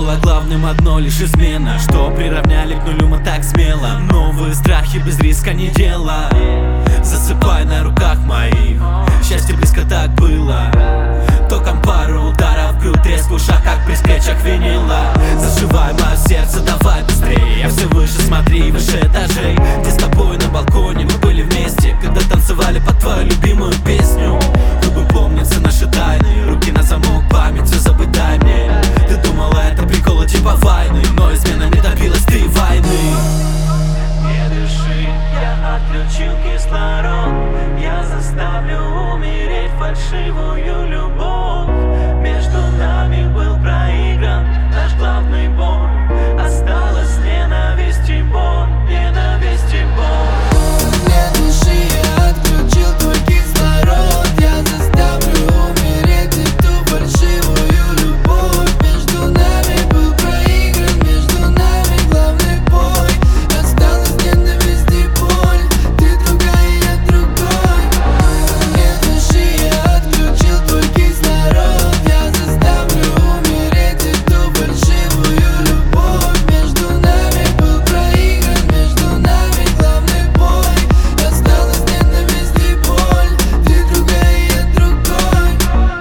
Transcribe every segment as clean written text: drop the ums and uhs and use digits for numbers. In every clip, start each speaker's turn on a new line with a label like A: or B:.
A: было главным одно лишь измена, что приравняли к нулю мы так смело. Новые страхи без риска не дело. Засыпай на руках моих, счастье близко так было. Током пару ударов, крут, треск в ушах, как при скретчах винила. Заживай мое сердце, давай быстрее. Я все выше, смотри, выше этажей. Где с тобой на балконе мы были вместе, когда танцевали под твою любимую песню. Губы помнятся наши тайны, руки на замок, память все забыть дай мне. Ты думала это приколы типа войны, но измена не добилась ты войны.
B: Не дыши, я отключил кислород. Я заставлю умереть фальшивую любовь. Между нами был проигран наш главный бой. Осталась ненависть и боль, ненависть и боль.
C: Не дыши, я отключил твой кислород. Я заставлю умереть эту фальшивую любовь. Между нами был проигран, между нами главный бой. Осталась ненависть и боль, ты другая, я другой. Не дыши, я отключил твой кислород. Я заставлю умереть эту фальшивую любовь. Между нами был проигран, между нами главный бой. Осталась ненависть и боль, ты другая, я другой.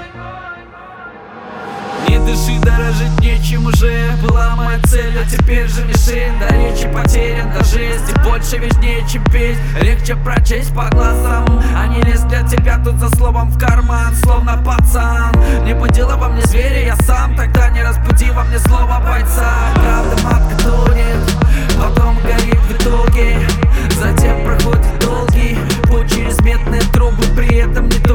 D: Не дыши, дорожить нечем уже. Была моя цель, а теперь же мишень. До речи потерян, даже если больше важнее, чем петь. Легче прочесть по глазам. Они лезут для тебя тут за словом в карман, словно пацан. Не будила во мне зверя, я сам. Тогда не разбуди во мне злого бойца. Правда матка тонет, потом горит в итоге. Затем проходит долгий путь через медные трубы, при этом не